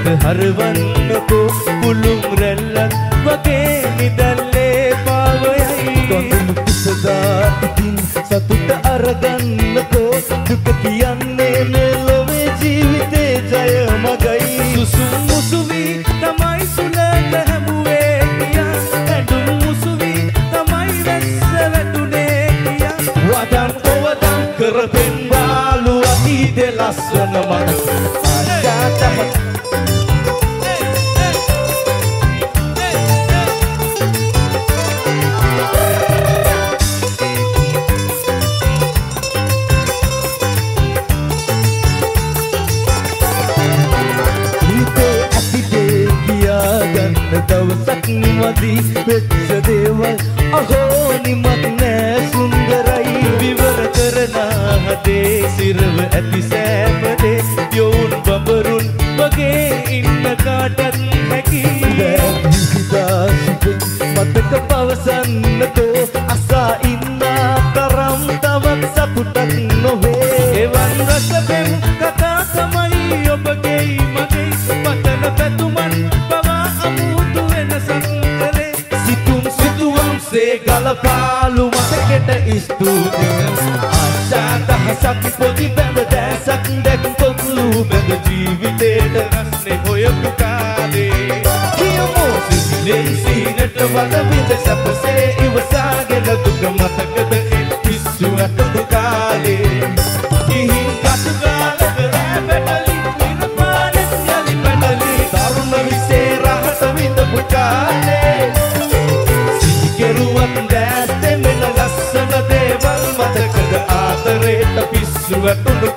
හිත හරවන්නකෝ පුළුම් රැල්ලක් වගේ නිදල්ලේ පාවයයි කොඳුළු පිසදා ඉතින් සතුට අරගන්නකෝ දුක කියන්නේ මෙලොවේ ජීවිතේ ජය මගයි සුසුම් මුසුවි තමයි සුලට හැමුවේ කියා ඇඳුම් මුසුවි තමයි වැස්ස වැටුනේ කියා වදන් කොවදන් කරපෙන් බාලු අතීතේ ලස්සන මනස ආශාතම දවසක් නිමදි වෙච්ච දේවල් අහෝ නිමක් නෑ සුන්දරයි විවර කරන හදේ සිරව ඇති සෑමදේ යොවුන් බඹරුන් වගේ ඉන්න කාටත් හැකි මතක පවසන්නකෝ අසා ඉන්නා තරම් තවත් සතුටක් නොවේ එවන් රස පෙම් කතා තමයි ඔබගේ මගේ පතන පැතුමන් පවා අමුතු වෙනසක් කළේ සිතුම් සිතුවම්සේ ගලපාලු මතකෙට ස්තුතිය ආශා දහසක් පොඩි බැඳ දැසක් දැක් පොකුළු බැඳ ජීවිතේට රස්නේ හොයපු කාලේ කියමු සිසිලෙන් සීනට වද විඳ සැපසේ ඉවසාගෙන දුක මතකද පිස්සු අතදු කාලේ කිහින් කටු කාලක රෑ පැටලි මින පානෙත් යලි පැටලි තරුණ විසේ රහස විඳපු කාලේ සිහි කෙරුවත් දැත්තේ මෙන ලස්සන දේවල් මතකද ආදරේට පිස්සු අතදු